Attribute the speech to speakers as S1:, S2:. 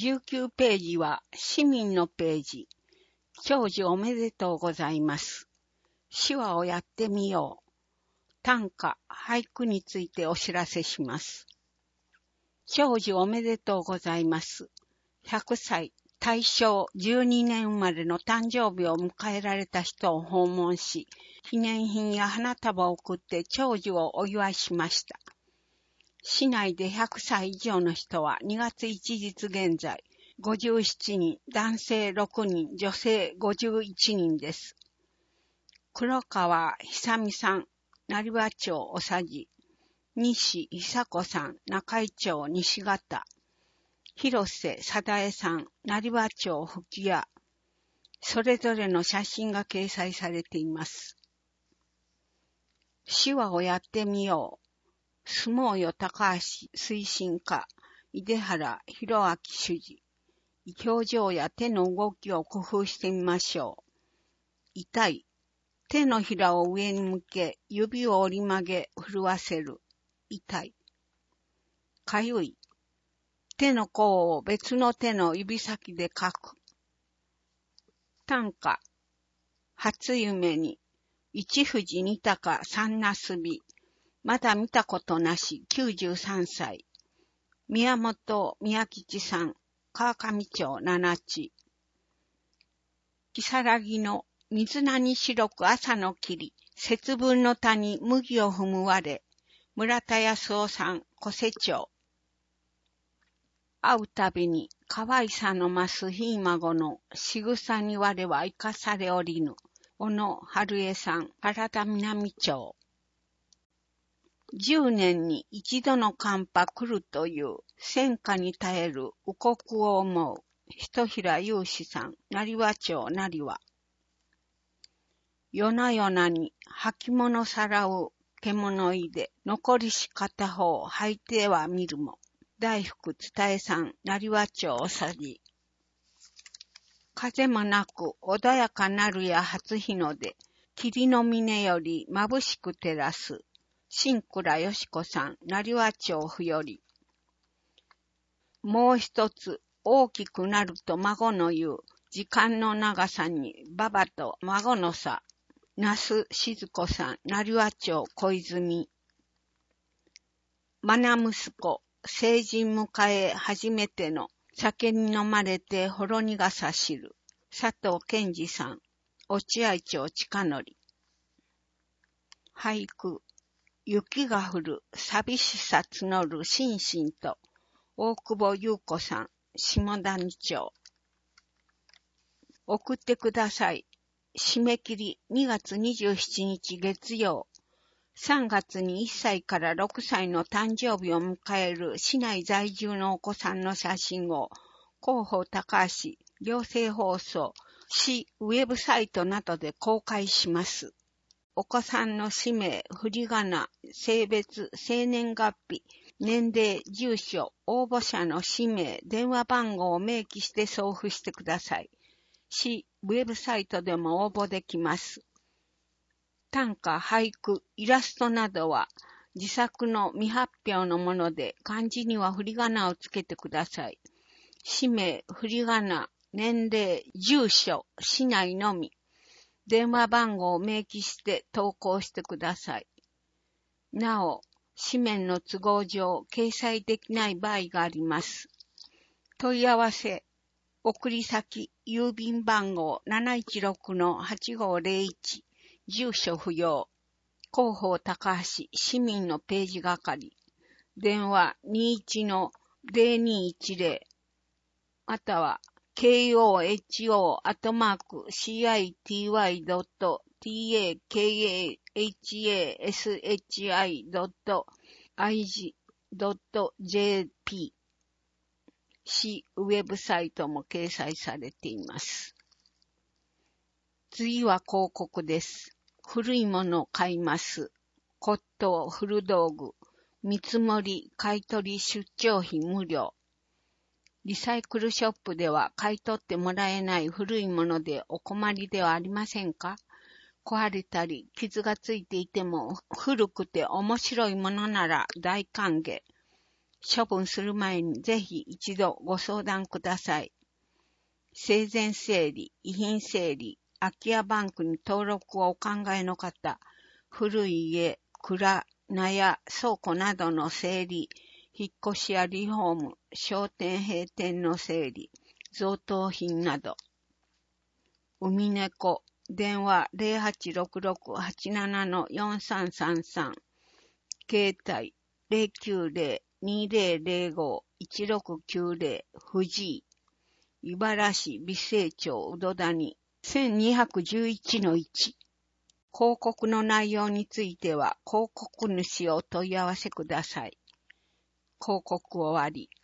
S1: 19ページは市民のページ。長寿おめでとうございます。手話をやってみよう。短歌、俳句についてお知らせします。長寿おめでとうございます。100歳、大正12年生まれの誕生日を迎えられた人を訪問し、記念品や花束を送って長寿をお祝いしました。市内で100歳以上の人は2月1日現在、57人、男性6人、女性51人です。黒川久美さん、成羽町おさじ、西久子さん、中井町西方、広瀬貞恵さん、成羽町吹屋、それぞれの写真が掲載されています。手話をやってみよう。相撲よ高橋推進課、井出原弘明主事。表情や手の動きを工夫してみましょう。痛い。手のひらを上に向け、指を折り曲げ、震わせる。痛い。かゆい。手の甲を別の手の指先でかく。短歌。初夢に。一富士二鷹三なすび。まだ見たことなし、93歳。宮本宮吉さん、川上町七地。木更木の水菜に白く朝の霧、節分の谷麦を踏む我。村田康夫さん、小瀬町。会うたびに、可愛さの増すひい孫の仕草に我は生かされおりぬ。小野春江さん、原田南町。10年に一度の寒波来るという戦火に耐える烏国を思う。一平雄志さん、成羽町成羽。夜な夜なに履物さらう獣いで、残りし片方履いては見るも。大福伝えさん、成羽町おさじ。風もなく穏やかなるや初日の出、霧の峰より眩しく照らす。新倉よし子さん、成羽町ふより。もう一つ、大きくなると孫の言う、時間の長さに、馬場と孫の差。那須静子さん、成羽町小泉。愛息子、成人迎え初めての、酒に飲まれてほろ苦さ知る。佐藤健二さん、落合町近則。俳句。雪が降る、寂しさ募る心身と、大久保優子さん、下谷町。送ってください。締め切り2月27日月曜。3月に1歳から6歳の誕生日を迎える市内在住のお子さんの写真を、広報高橋、行政放送、市ウェブサイトなどで公開します。お子さんの氏名、振り仮名、性別、生年月日、年齢、住所、応募者の氏名、電話番号を明記して送付してください。市ウェブサイトでも応募できます。短歌、俳句、イラストなどは自作の未発表のもので漢字には振り仮名をつけてください。氏名、振り仮名、年齢、住所、市内のみ。電話番号を明記して投稿してください。なお、紙面の都合上、掲載できない場合があります。問い合わせ、送り先、郵便番号 716-8501、住所不要、広報高橋、市民のページ係、電話 21-0210、または、koho@city-takhashi.ig.jp 市ウェブサイトも掲載されています。次は広告です。古いものを買います。骨董、古道具、見積もり、買い取り、出張費無料。リサイクルショップでは買い取ってもらえない古いものでお困りではありませんか？壊れたり傷がついていても古くて面白いものなら大歓迎。 処分する前にぜひ一度ご相談ください。生前整理、遺品整理、空き家バンクに登録をお考えの方、古い家、蔵、納屋、倉庫などの整理、引っ越しやリフォーム、商店閉店の整理、贈答品など。海猫、電話 0866-87-4333、携帯090-2005-1690、藤井、茨市美星町うど谷 1211-1。広告の内容については広告主をお問い合わせください。広告終わり。